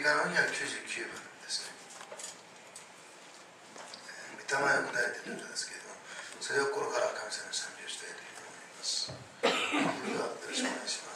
歌の299番ですね。御霊が砕いている歌ですけれども、それを心から神様に賛美をしたいと思います。ではよろしくお願いします。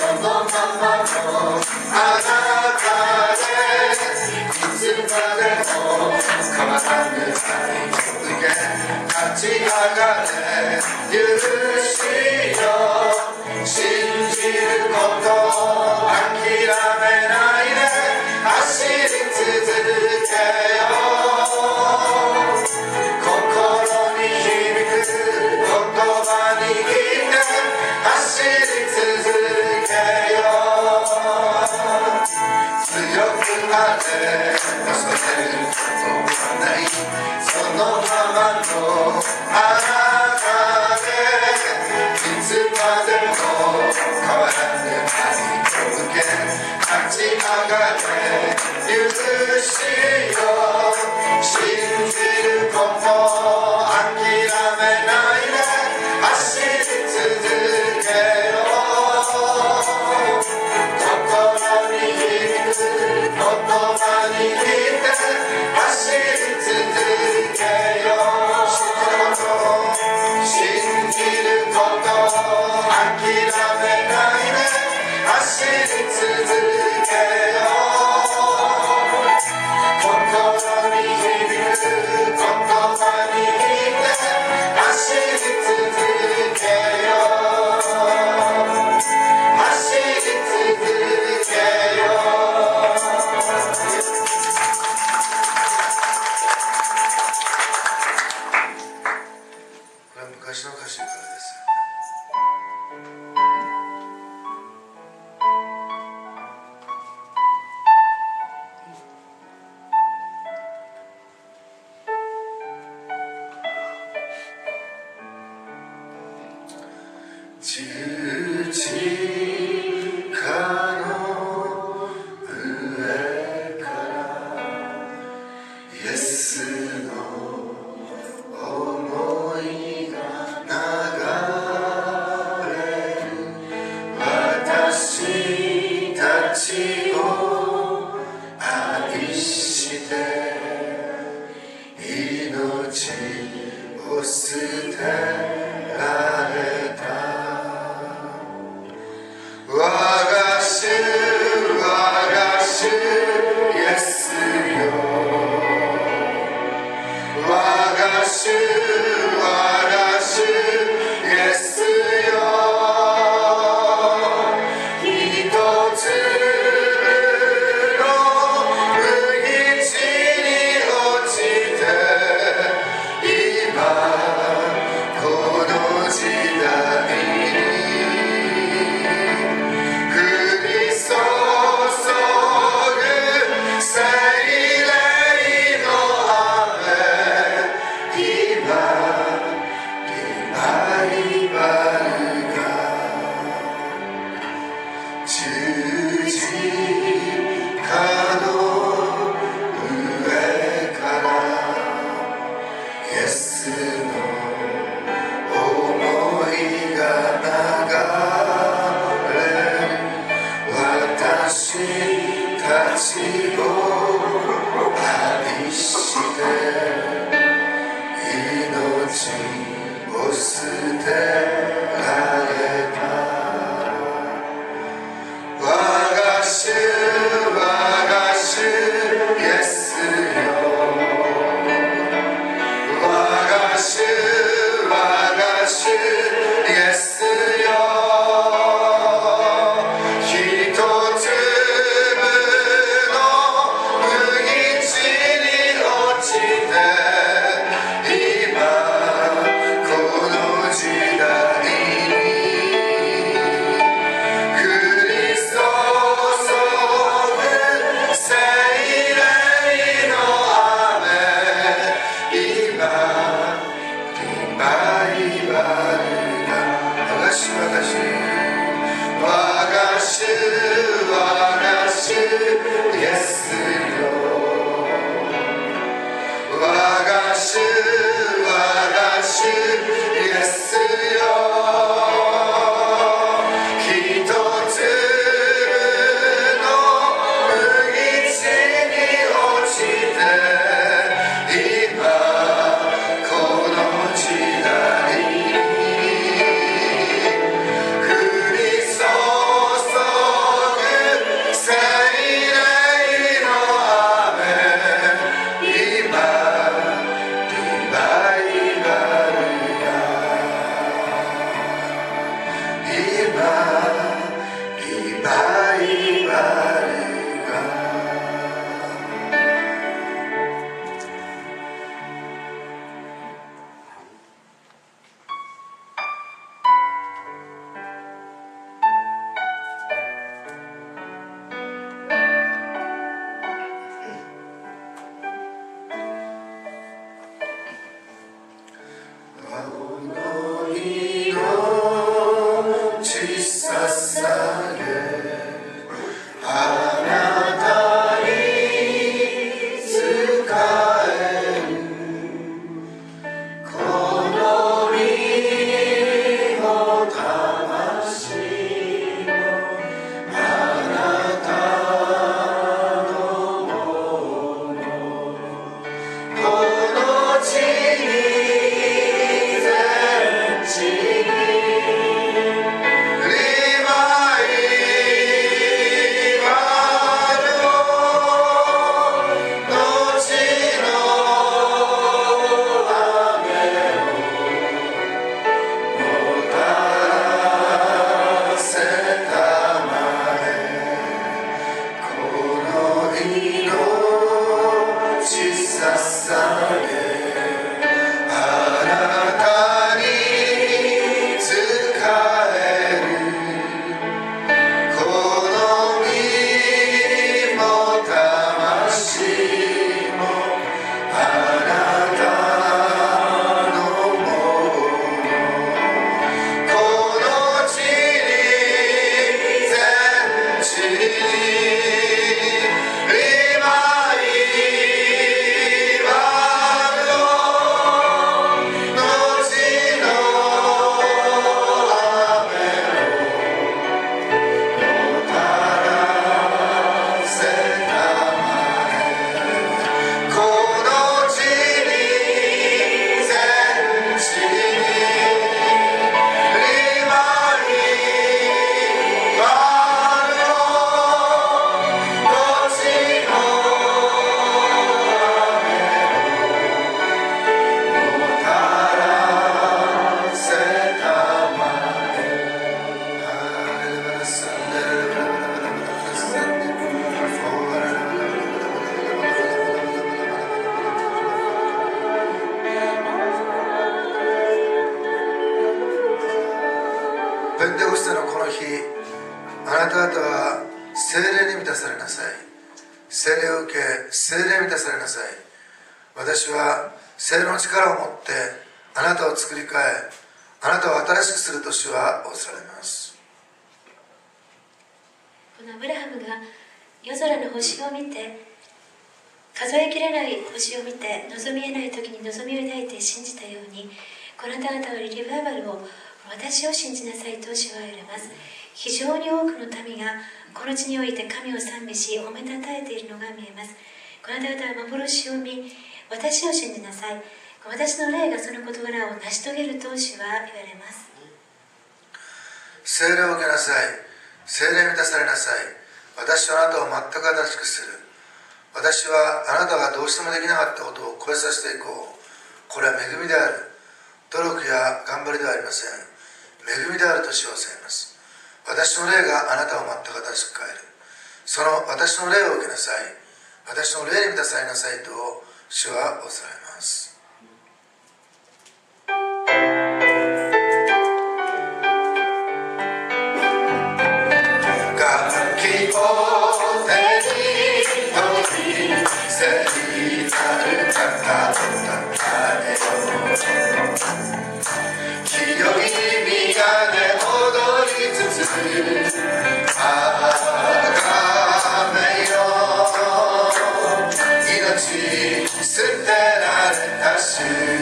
そのままのあなたでいつまでまで恐れることはない。そのままのあなたでいつまでも変わらぬ愛と受け立ち上がれ許しを信じること諦めないで走り続けよう。心に響く言葉に聞いて走り続けよう。信じること諦めないで走り続けよう。心に響く言葉に聞いて走り続けよう。走り続けよう。これは昔の歌詞からです。十字架の上からイエスの想いが流れる。私たちを愛して命を捨てられた。我が主イエスよ。我が主イエスよ。一つの無道に落ちて今この時代降り注ぐ聖霊の雨。今リバイバルが十字架の上からイエスの想いが流れる。私たちを愛して命を捨てられた。我が主聖霊満たされなさい。私は聖霊の力を持ってあなたを作り変え、あなたを新しくすると主は仰せられます。 このアブラハムが夜空の星を見て、数えきれない星を見て、望みえない時に望みを抱いて信じたように、こなた方はリバイバルを、私を信じなさいと主は言われます。非常に多くの民がこの地において神を賛美し、褒めたたえているのが見えます。こなた方は幻を見、私を信じなさい。私の霊がその事柄を成し遂げると主は言われます。 聖霊を受けなさい。聖霊満たされなさい。私はあなたを全く新しくする。私はあなたがどうしてもできなかったことを超えさせていこう。これは恵みである。努力や頑張りではありません。恵みであると主はおっしゃいます。私の霊があなたを全く新しく変える。その私の霊を受けなさい。私の霊に満たされなさいと主はおっしゃいます。楽器を手に取り、聖なる方をたたえよう。清い宮で踊りつつあがめよ。命捨てられた主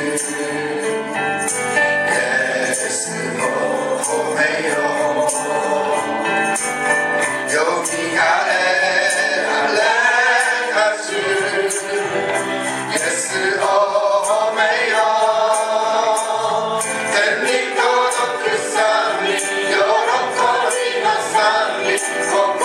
イエスを褒めよう。よみがえられた主イエスを褒めよう。天に届く賛美、喜びの賛美、心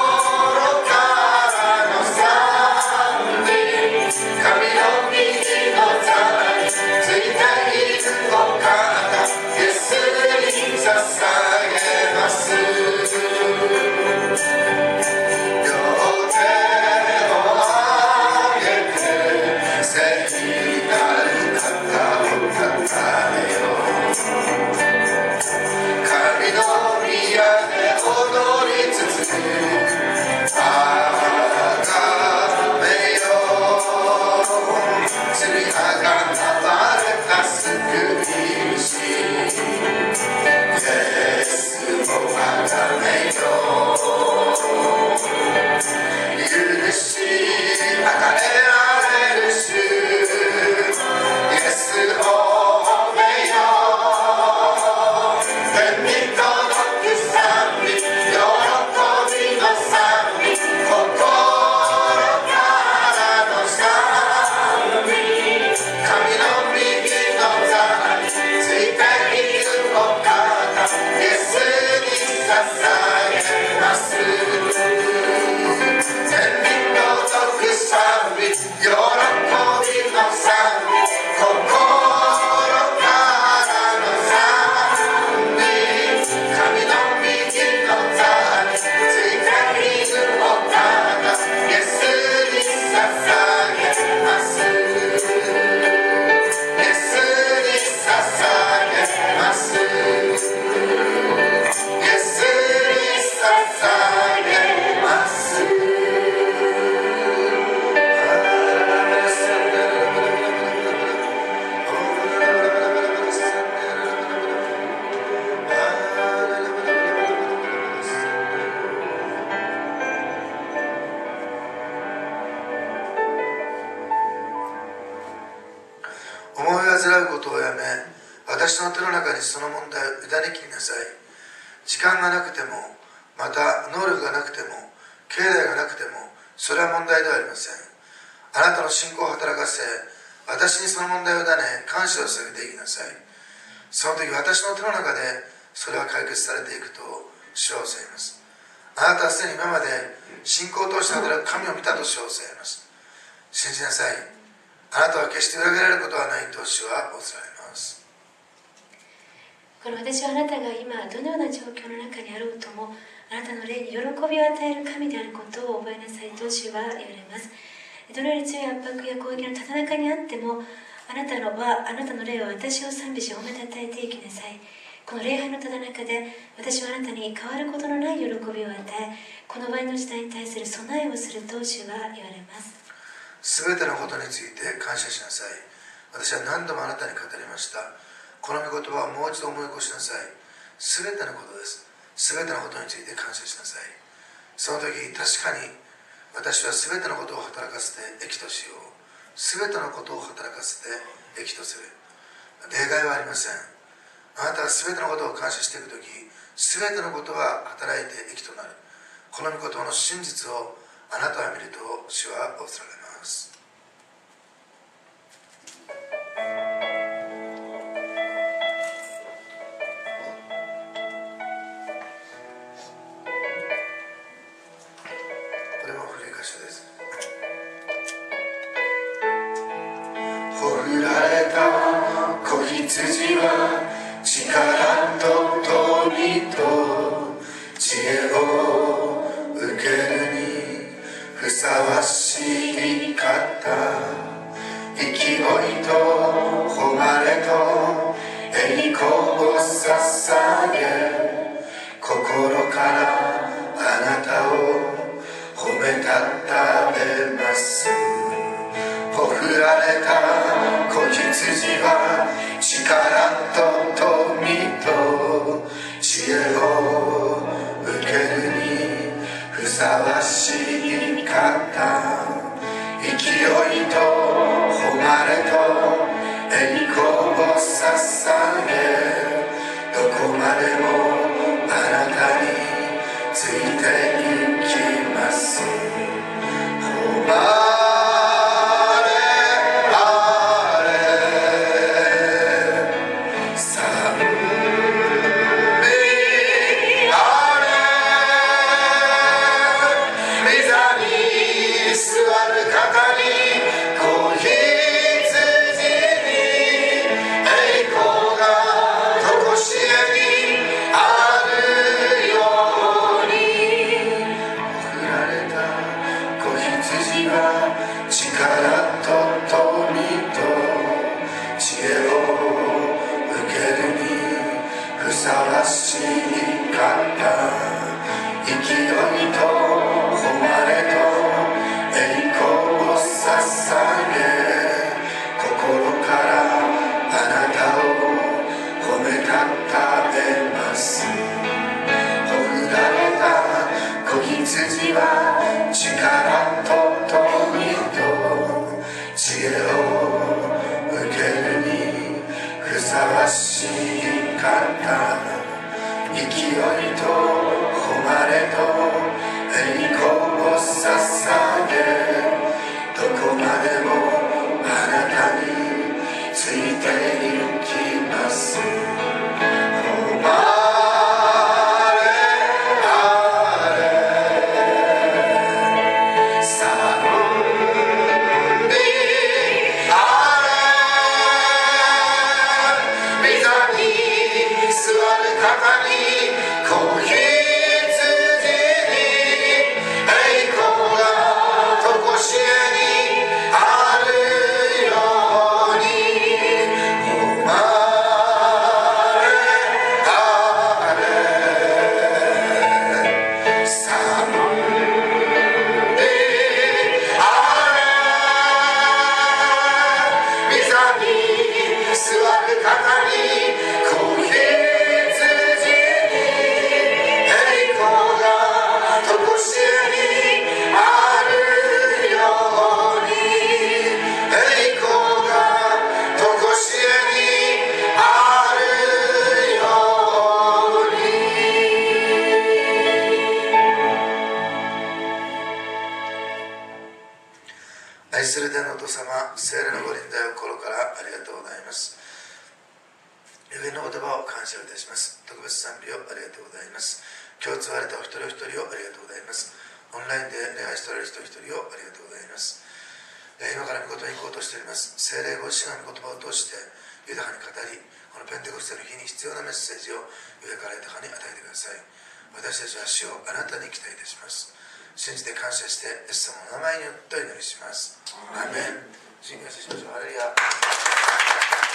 からの賛美、神の右の座についているお方、イエスに捧げます。両手を上げて聖なる方をたたえよう。神の宮で踊りつつあがめよう。罪がばれた救い主イエスをあがめよう。許し与えられる主イエスを褒めよう。天に届く賛美、喜びの賛美、心からの賛美、神の右の座についているお方、イエスに捧げます。天に届く賛美、喜びの賛美、心からの賛美、神の右の座についているお方、イエスに捧げます。イエスに捧げます。イエスに捧げます。思い煩うことをやめ、私の手の中にその問題を委ねきりなさい。時間がなくても、また能力がなくても、境内がなくても、それは問題ではありません。あなたの信仰を働かせ、私にその問題を委ね、感謝を捧げていきなさい。その時、私の手の中でそれは解決されていくと主はおっしゃいます。あなたはすでに今まで信仰を通して働く神を見たと主はおっしゃいます。信じなさい。あなたは決して裏切られることはないと主はおっしゃいます。 この私はあなたが今どのような状況の中にあろうとも、あなたの霊に喜びを与える神であることを覚えなさいと主は言われます。どのように強い圧迫や攻撃のただ中にあっても、あなたの霊は私を賛美し褒めたたえていきなさい。この礼拝のただ中で私はあなたに変わることのない喜びを与え、この場合の時代に対する備えをすると主は言われます。 すべてのことについて感謝しなさい。私は何度もあなたに語りました。この御言葉をもう一度思い起こしなさい。すべてのことです。すべてのことについて感謝しなさい。その時、確かに私はすべてのことを働かせて益としよう。すべてのことを働かせて益とする。例外はありません。あなたがすべてのことを感謝していく時、すべてのことが働いて益となる。この御言葉の真実をあなたは見ると主は仰せられます。これも古い箇所です。ほふられた子羊は力と富と知恵を受けるにふさわしい方、勢いと誉れと栄光を捧げ、心からあなたを褒めたたえます。ほふられた子羊は力と富と知恵を受けるにふさわしい方、勢いと誉れと栄光を捧げ、どこまでもあなたについて行きます。愛する天のお父様、聖霊のご臨在を心からありがとうございます。予言の言葉を感謝いたします。特別賛美をありがとうございます。今日使われたお一人お一人をありがとうございます。オンラインで礼拝しておられる一人一人をありがとうございます。今から御言葉に行こうとしております。聖霊ご自身が御言葉を通して豊かに語り、このペンテコステの日に必要なメッセージを上から豊かに与えてください。私たちは主をあなたに期待いたします。信じて感謝してイエス様の名前によってお祈りします。アーメン。信仰しましょう。ハレルヤ。